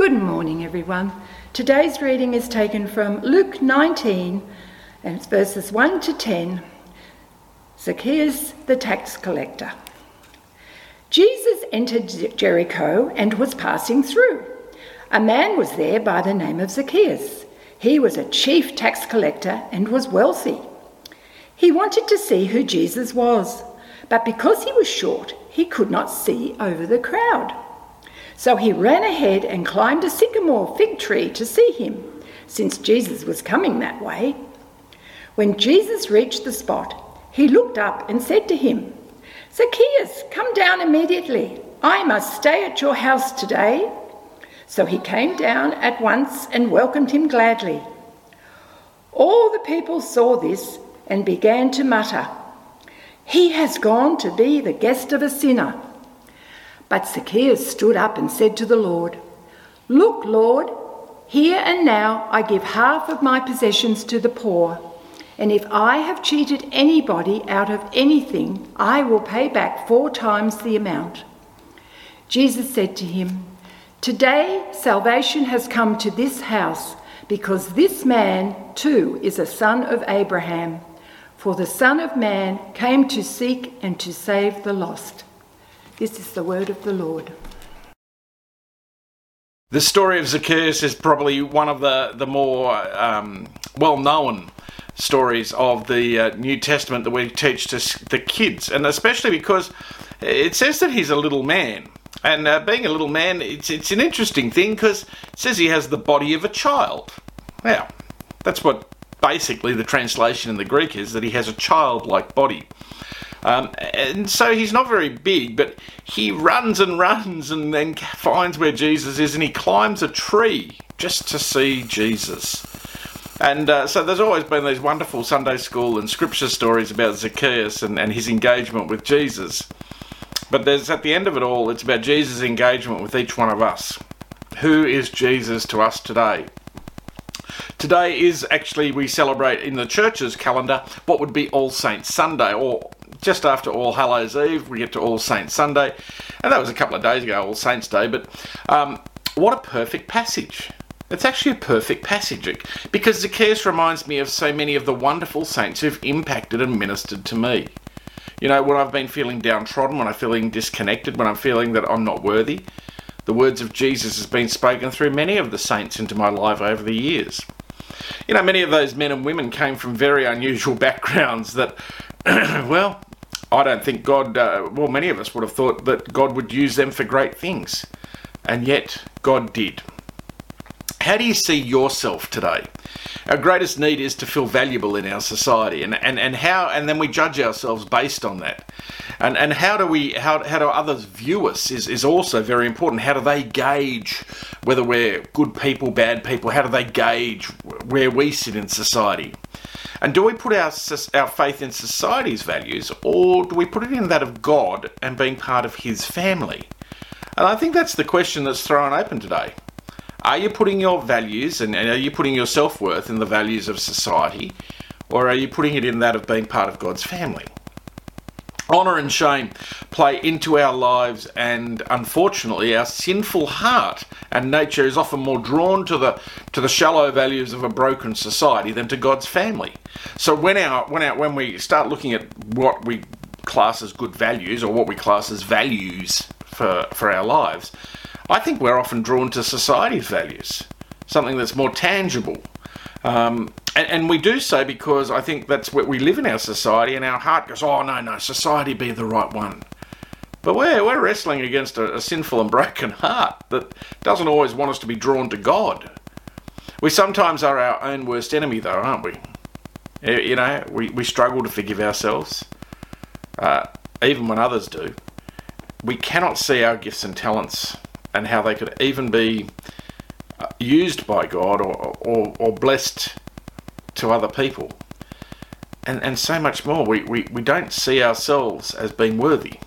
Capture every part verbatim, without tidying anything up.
Good morning, everyone. Today's reading is taken from Luke nineteen, and it's verses one to ten. Zacchaeus the tax collector. Jesus entered Jericho and was passing through. A man was there by the name of Zacchaeus. He was a chief tax collector and was wealthy. He wanted to see who Jesus was, but because he was short, he could not see over the crowd. So he ran ahead and climbed a sycamore fig tree to see him, since Jesus was coming that way. When Jesus reached the spot, he looked up and said to him, "Zacchaeus, come down immediately. I must stay at your house today." So he came down at once and welcomed him gladly. All the people saw this and began to mutter, "He has gone to be the guest of a sinner." But Zacchaeus stood up and said to the Lord, "Look, Lord, here and now I give half of my possessions to the poor, and if I have cheated anybody out of anything, I will pay back four times the amount." Jesus said to him, "Today salvation has come to this house, because this man too is a son of Abraham. For the Son of Man came to seek and to save the lost." This is the word of the Lord. The story of Zacchaeus is probably one of the, the more um, well-known stories of the uh, New Testament that we teach to the kids, and especially because it says that he's a little man. And uh, being a little man, it's, it's an interesting thing because it says he has the body of a child. Now, that's what basically the translation in the Greek is, that he has a childlike body. Um, and so he's not very big, but he runs and runs and then finds where Jesus is, and he climbs a tree just to see Jesus. And uh, so there's always been these wonderful Sunday school and scripture stories about Zacchaeus and, and his engagement with Jesus. But there's at the end of it all, it's about Jesus' engagement with each one of us. Who is Jesus to us today? Today is actually, we celebrate in the church's calendar what would be All Saints Sunday, or just after All Hallows Eve, we get to All Saints Sunday. And that was a couple of days ago, All Saints Day. But um, what a perfect passage. It's actually a perfect passage, because Zacchaeus reminds me of so many of the wonderful saints who've impacted and ministered to me. You know, when I've been feeling downtrodden, when I'm feeling disconnected, when I'm feeling that I'm not worthy, the words of Jesus has been spoken through many of the saints into my life over the years. You know, many of those men and women came from very unusual backgrounds that, well, I don't think God, uh, well, many of us would have thought that God would use them for great things. And yet, God did. How do you see yourself today? Our greatest need is to feel valuable in our society, and, and, and how and then we judge ourselves based on that. And and how do we how how do others view us is, is also very important. How do they gauge whether we're good people, bad people? How do they gauge where we sit in society? And do we put our our faith in society's values, or do we put it in that of God and being part of his family? And I think that's the question that's thrown open today. Are you putting your values and are you putting your self-worth in the values of society, or are you putting it in that of being part of God's family? Honour and shame play into our lives, and unfortunately our sinful heart and nature is often more drawn to the to the shallow values of a broken society than to God's family. So when our when our when we start looking at what we class as good values, or what we class as values for for our lives, I think we're often drawn to society's values, something that's more tangible. Um, and, and we do so because I think that's what we live in our society, and our heart goes, oh, no, no, society be the right one. But we're, we're wrestling against a, a sinful and broken heart that doesn't always want us to be drawn to God. We sometimes are our own worst enemy, though, aren't we? You know, we, we struggle to forgive ourselves, uh, even when others do. We cannot see our gifts and talents and how they could even be used by God or, or, or blessed to other people. And and so much more. We, we, we don't see ourselves as being worthy.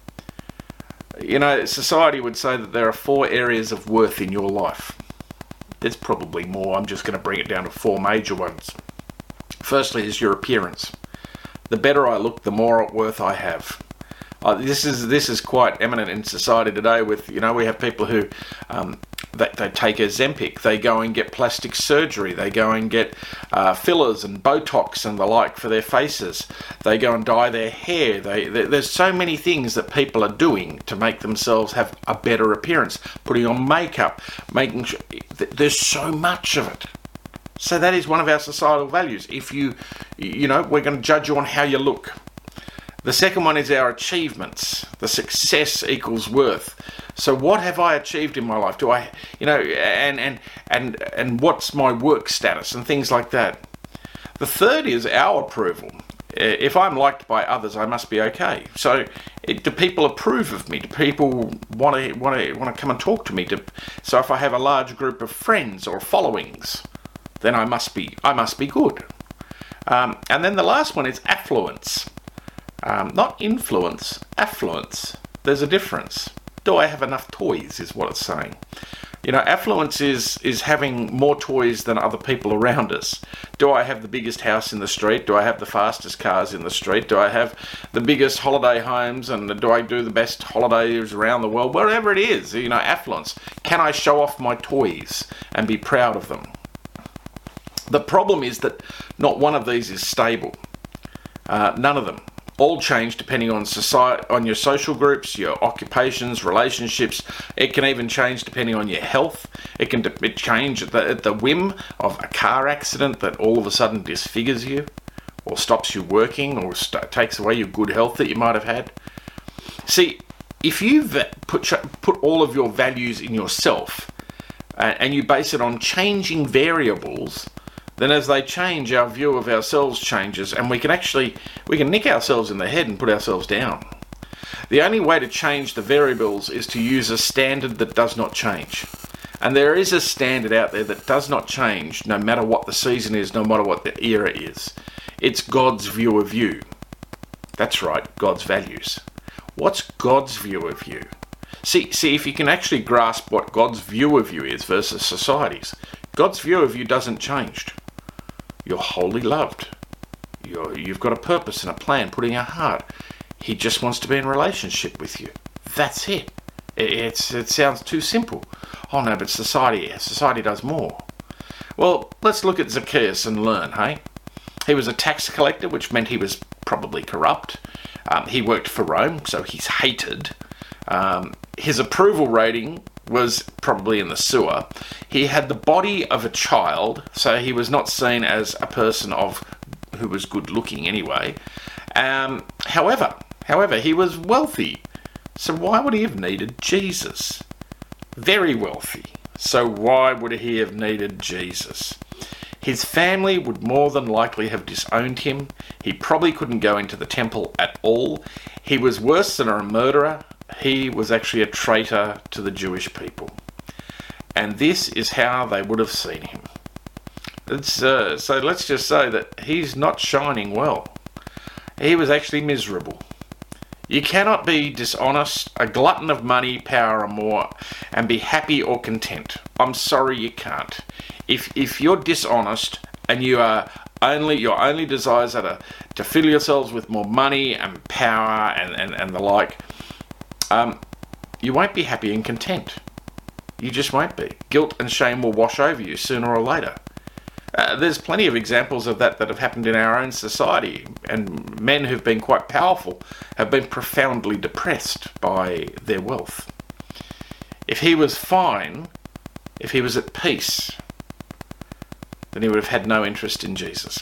You know, society would say that there are four areas of worth in your life. There's probably more. I'm just going to bring it down to four major ones. Firstly is your appearance. The better I look, the more worth I have. Uh, this is this is quite eminent in society today. With you know, we have people who um, they, they take Ozempic, they go and get plastic surgery, they go and get uh, fillers and Botox and the like for their faces. They go and dye their hair. They, they there's so many things that people are doing to make themselves have a better appearance. Putting on makeup, making sure there's so much of it. So that is one of our societal values. If you, you know, we're going to judge you on how you look. The second one is our achievements. The success equals worth. So what have I achieved in my life? Do I, you know, and and and and what's my work status and things like that. The third is our approval. If I'm liked by others, I must be okay. So, it, do people approve of me? Do people want to want to want to come and talk to me? Do, so, if I have a large group of friends or followings, then I must be I must be good. Um, and then the last one is affluence. Um, not influence, affluence. There's a difference. Do I have enough toys is what it's saying. You know, affluence is, is having more toys than other people around us. Do I have the biggest house in the street? Do I have the fastest cars in the street? Do I have the biggest holiday homes? And do I do the best holidays around the world? Wherever it is, you know, affluence. Can I show off my toys and be proud of them? The problem is that not one of these is stable. Uh, none of them. All change depending on society, on your social groups, your occupations, relationships. It can even change depending on your health. It can de- it change at the, at the whim of a car accident that all of a sudden disfigures you, or stops you working, or st- takes away your good health that you might have had. See, if you va- put put all of your values in yourself, uh, and you base it on changing variables, then as they change, our view of ourselves changes, and we can actually, we can nick ourselves in the head and put ourselves down. The only way to change the variables is to use a standard that does not change. And there is a standard out there that does not change, no matter what the season is, no matter what the era is. It's God's view of you. That's right, God's values. What's God's view of you? See, see, if you can actually grasp what God's view of you is versus society's, God's view of you doesn't change. You're wholly loved. You're, you've got a purpose and a plan put in your heart. He just wants to be in relationship with you. That's it. it it's, it sounds too simple. Oh no, but society, society does more. Well, let's look at Zacchaeus and learn, hey? He was a tax collector, which meant he was probably corrupt. Um, he worked for Rome, so he's hated. Um, his approval rating was probably in the sewer. He had the body of a child, so he was not seen as a person of who was good looking anyway. Um, however, however, he was wealthy. So why would he have needed Jesus? Very wealthy. So why would he have needed Jesus? His family would more than likely have disowned him. He probably couldn't go into the temple at all. He was worse than a murderer. He was actually a traitor to the Jewish people. And this is how they would have seen him. It's, uh, so let's just say that he's not shining well. He was actually miserable. You cannot be dishonest, a glutton of money, power, or more, and be happy or content. I'm sorry, you can't. If if you're dishonest and you are only your only desires are to, to fill yourselves with more money and power and, and, and the like, um, you won't be happy and content. You just won't be. Guilt and shame will wash over you sooner or later. Uh, there's plenty of examples of that that have happened in our own society, and men who've been quite powerful have been profoundly depressed by their wealth. If he was fine, if he was at peace, then he would have had no interest in Jesus.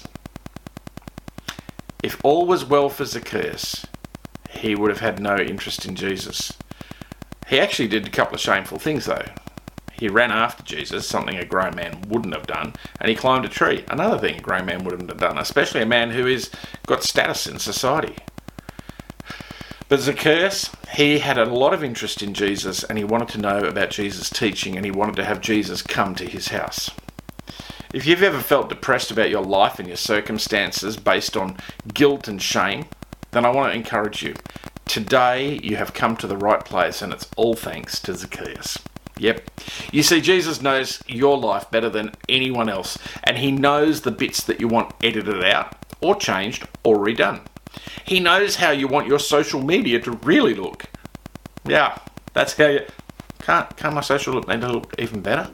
If all was well for Zacchaeus, he would have had no interest in Jesus. He actually did a couple of shameful things though. He ran after Jesus, something a grown man wouldn't have done, and he climbed a tree, another thing a grown man wouldn't have done, especially a man who is got status in society. But Zacchaeus, he had a lot of interest in Jesus, and he wanted to know about Jesus' teaching, and he wanted to have Jesus come to his house. If you've ever felt depressed about your life and your circumstances based on guilt and shame, then I want to encourage you. Today you have come to the right place, and it's all thanks to Zacchaeus. Yep. You see, Jesus knows your life better than anyone else, and he knows the bits that you want edited out, or changed, or redone. He knows how you want your social media to really look. Yeah, that's how you... Can't, can't my social look need to look even better?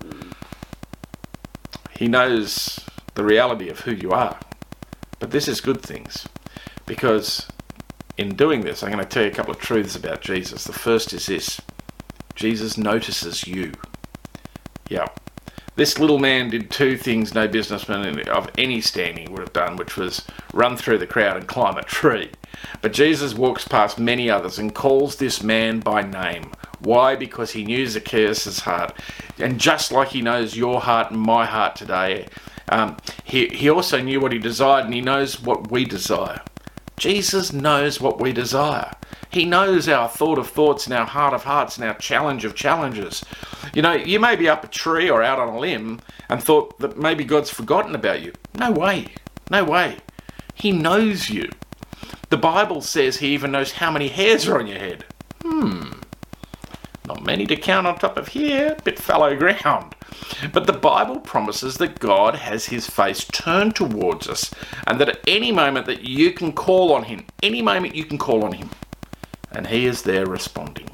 He knows the reality of who you are. But this is good things. Because in doing this, I'm going to tell you a couple of truths about Jesus. The first is this. Jesus notices you. Yeah. This little man did two things no businessman of any standing would have done, which was run through the crowd and climb a tree. But Jesus walks past many others and calls this man by name. Why? Because he knew Zacchaeus' heart. And just like he knows your heart and my heart today, um, he, he also knew what he desired, and he knows what we desire. Jesus knows what we desire. He knows our thought of thoughts and our heart of hearts and our challenge of challenges. You know, you may be up a tree or out on a limb and thought that maybe God's forgotten about you. No way. No way. He knows you. The Bible says he even knows how many hairs are on your head. Hmm. Not many to count on top of here. Bit fallow ground. But the Bible promises that God has his face turned towards us, and that at any moment that you can call on him, any moment you can call on him, and he is there responding.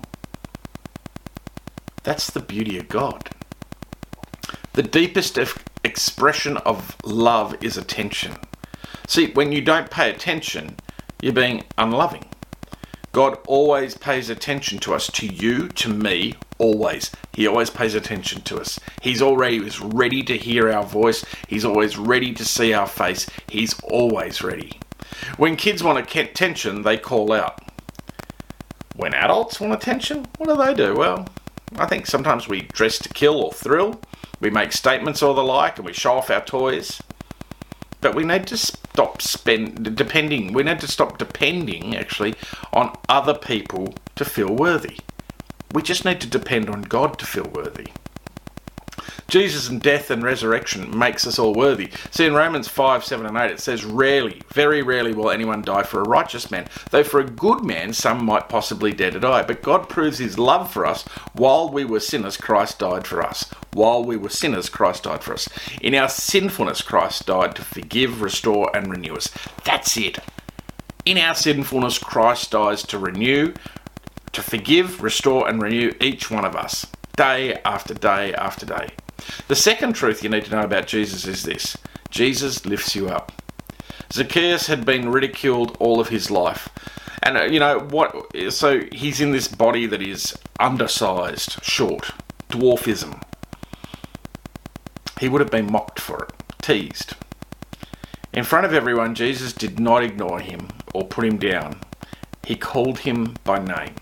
That's the beauty of God. The deepest expression of love is attention. See, when you don't pay attention, you're being unloving. God always pays attention to us, to you, to me, always. He always pays attention to us. He's always ready to hear our voice. He's always ready to see our face. He's always ready. When kids want attention, they call out. When adults want attention, what do they do? Well, I think sometimes we dress to kill or thrill. We make statements or the like, and we show off our toys. But we need to stop spend depending. We need to stop depending, actually, on other people to feel worthy. We just need to depend on God to feel worthy. Jesus' death and resurrection makes us all worthy. See, in Romans five, seven and eight, it says, Rarely, very rarely will anyone die for a righteous man, though for a good man some might possibly dare to die. But God proves his love for us. While we were sinners, Christ died for us. While we were sinners, Christ died for us. In our sinfulness, Christ died to forgive, restore and renew us. That's it. In our sinfulness, Christ dies to renew, to forgive, restore and renew each one of us, day after day after day. The second truth you need to know about Jesus is this. Jesus lifts you up. Zacchaeus had been ridiculed all of his life. And, uh, you know, what? So he's in this body that is undersized, short, dwarfism. He would have been mocked for it, teased. In front of everyone, Jesus did not ignore him or put him down. He called him by name.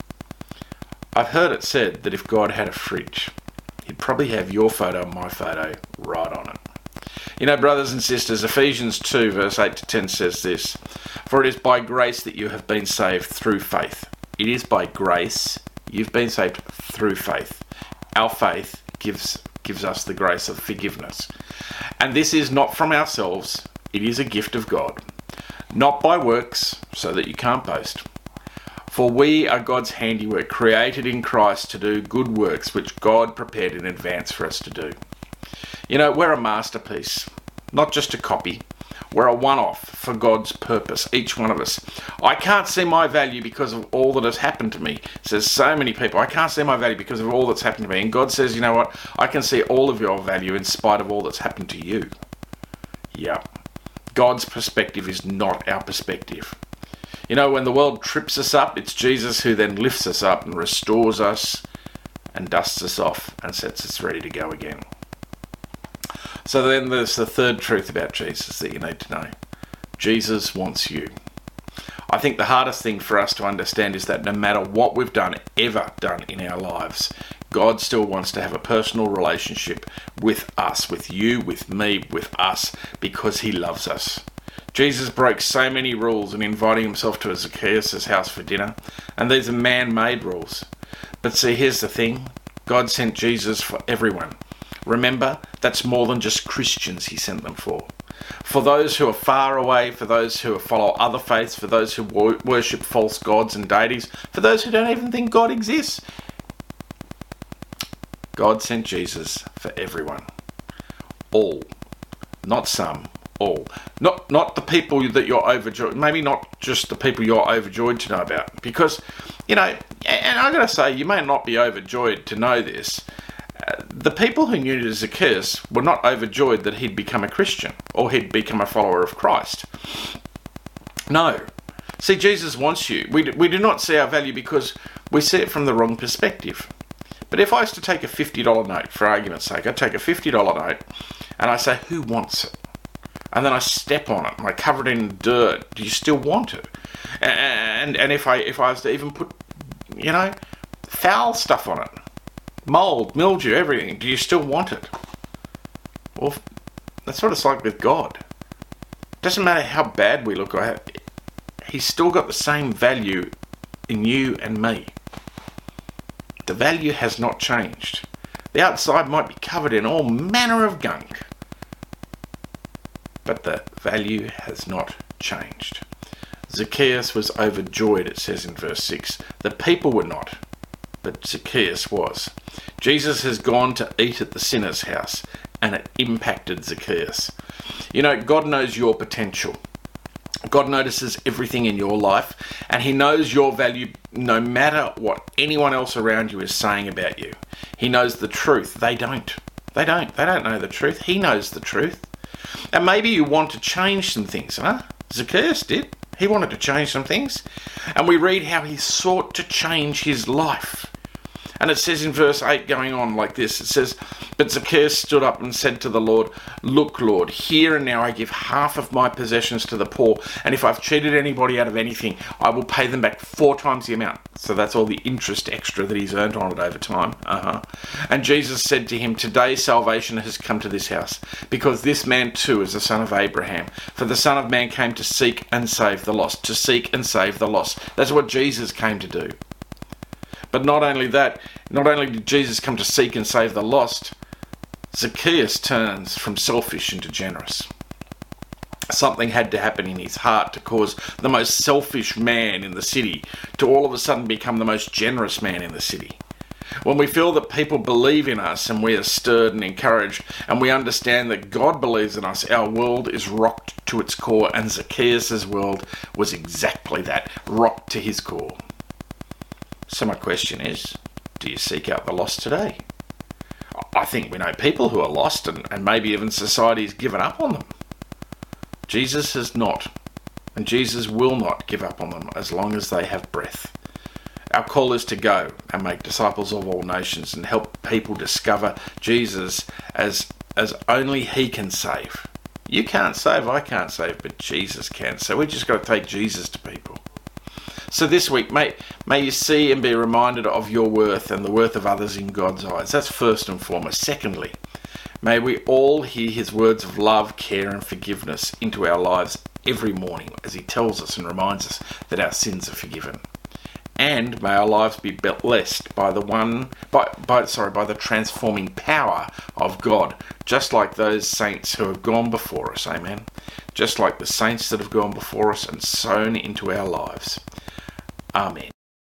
I've heard it said that if God had a fridge, he'd probably have your photo and my photo right on it. You know, brothers and sisters, Ephesians two verse eight to ten says this, For it is by grace that you have been saved through faith. It is by grace you've been saved through faith. Our faith gives gives us the grace of forgiveness. And this is not from ourselves, it is a gift of God. Not by works, so that you can't boast. For we are God's handiwork, created in Christ to do good works, which God prepared in advance for us to do. You know, we're a masterpiece, not just a copy. We're a one-off for God's purpose, each one of us. I can't see my value because of all that has happened to me. Says so many people, I can't see my value because of all that's happened to me. And God says, you know what? I can see all of your value in spite of all that's happened to you. Yeah. God's perspective is not our perspective. You know, when the world trips us up, it's Jesus who then lifts us up and restores us and dusts us off and sets us ready to go again. So then there's the third truth about Jesus that you need to know. Jesus wants you. I think the hardest thing for us to understand is that no matter what we've done, ever done in our lives, God still wants to have a personal relationship with us, with you, with me, with us, because he loves us. Jesus broke so many rules in inviting himself to Zacchaeus' house for dinner, and these are man-made rules. But see, here's the thing. God sent Jesus for everyone. Remember, that's more than just Christians he sent them for. For those who are far away, for those who follow other faiths, for those who worship false gods and deities, for those who don't even think God exists. God sent Jesus for everyone. All. Not some. all. Not not the people that you're overjoyed, maybe not just the people you're overjoyed to know about. Because, you know, and I've got to say, you may not be overjoyed to know this. Uh, the people who knew Zacchaeus were not overjoyed that he'd become a Christian or he'd become a follower of Christ. No. See, Jesus wants you. We, we do not see our value because we see it from the wrong perspective. But if I was to take a fifty dollar note, for argument's sake, I take a fifty dollar note and I say, who wants it? And then I step on it and I cover it in dirt. Do you still want it? And and if I if I was to even put, you know, foul stuff on it, mold, mildew, everything, do you still want it? Well, that's what it's like with God. It doesn't matter how bad we look, he's still got the same value in you and me. The value has not changed. The outside might be covered in all manner of gunk, but the value has not changed. Zacchaeus was overjoyed, it says in verse six. The people were not, but Zacchaeus was. Jesus has gone to eat at the sinner's house, and it impacted Zacchaeus. You know, God knows your potential. God notices everything in your life, and he knows your value no matter what anyone else around you is saying about you. He knows the truth. They don't. They don't. They don't know the truth. He knows the truth. And maybe you want to change some things, huh? Zacchaeus did. He wanted to change some things. And we read how he sought to change his life. And it says in verse eight going on like this, it says, but Zacchaeus stood up and said to the Lord, look, Lord, here and now I give half of my possessions to the poor, and if I've cheated anybody out of anything, I will pay them back four times the amount. So that's all the interest extra that he's earned on it over time. Uh-huh. And Jesus said to him, today salvation has come to this house, because this man too is the son of Abraham. For the Son of Man came to seek and save the lost, to seek and save the lost. That's what Jesus came to do. But not only that, not only did Jesus come to seek and save the lost, Zacchaeus turns from selfish into generous. Something had to happen in his heart to cause the most selfish man in the city to all of a sudden become the most generous man in the city. When we feel that people believe in us and we are stirred and encouraged, and we understand that God believes in us, our world is rocked to its core, and Zacchaeus' world was exactly that, rocked to his core. So my question is, do you seek out the lost today? I think we know people who are lost, and, and maybe even society has given up on them. Jesus has not, and Jesus will not give up on them as long as they have breath. Our call is to go and make disciples of all nations and help people discover Jesus as, as only he can save. You can't save, I can't save, but Jesus can. So we just got to take Jesus to people. So this week, may, may you see and be reminded of your worth and the worth of others in God's eyes. That's first and foremost. Secondly, may we all hear his words of love, care and forgiveness into our lives every morning as he tells us and reminds us that our sins are forgiven. And may our lives be blessed by the one, by, by sorry, by the transforming power of God, just like those saints who have gone before us. Amen. Just like the saints that have gone before us and sown into our lives. Amen.